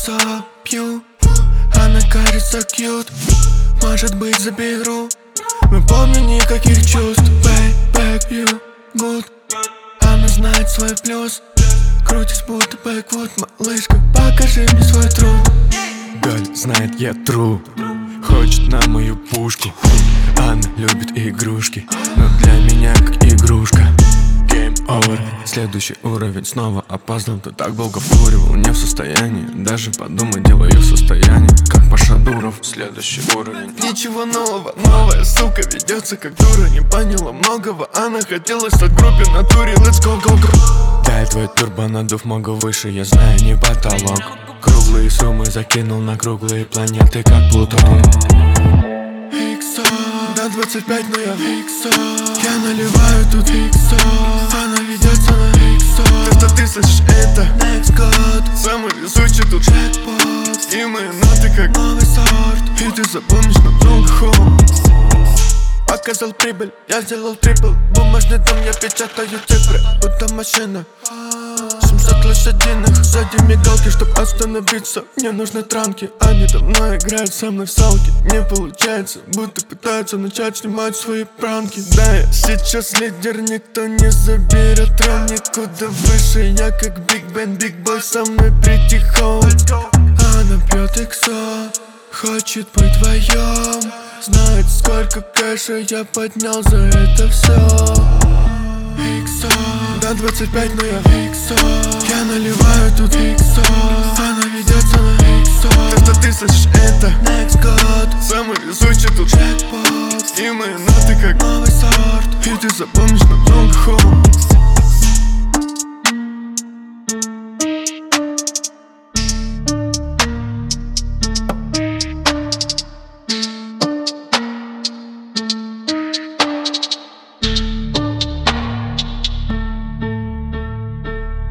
Иксо пью, она кажется кьют. Может быть, заберу. Мы помним никаких чувств. Back you good. Она знает свой плюс. Крутись будто бэквуд. Малышка, покажи мне свой труд. Галь знает, я true. Хочет на мою пушку. Она любит игрушки, но для меня как игрушка. Game over. Следующий уровень, снова опоздал. Ты так долго вкуривал, не в состоянии даже подумать, дело ее состояние. Как Паша Дуров, следующий уровень. Ничего нового, новая сука ведется как дура. Не поняла многого, она хотела стать в группе натуре. Let's go, go, go. Дай твой турбо надув, могу выше, я знаю, не потолок. Круглые суммы закинул на круглые планеты, как Плутон. Иксо, до 25, но я в Иксо. Я наливаю тут Иксо. Она ведется на Иксо. Просто ты слышишь это Next God. Самый везучий тут джекпот. И мои ноты как новый сорт. И ты запомнишь надолго хом. Показал прибыль, я сделал трипл. Бумажный дом, я печатаю цифры. Будто машина 700 лошадиных. Сзади мигалки, чтоб остановиться. Мне нужны транки, они давно играют со мной в салки. Не получается, будто пытаются начать снимать свои пранки. Да, я сейчас лидер, никто не заберет трон. Никуда выше, я как Биг Бен, Биг Бой, со мной прийти home. Она пьет иксо, хочет быть вдвоем. Знает, сколько кэша я поднял за это все. Иксо, до 25, но я в Иксо. Я наливаю тут Иксо. Она ведется на Иксо. Просто ты слышишь это Next God. Самый везучий тут джекпот. И мои ноты как новый сорт. И ты запомнишь надолго хом.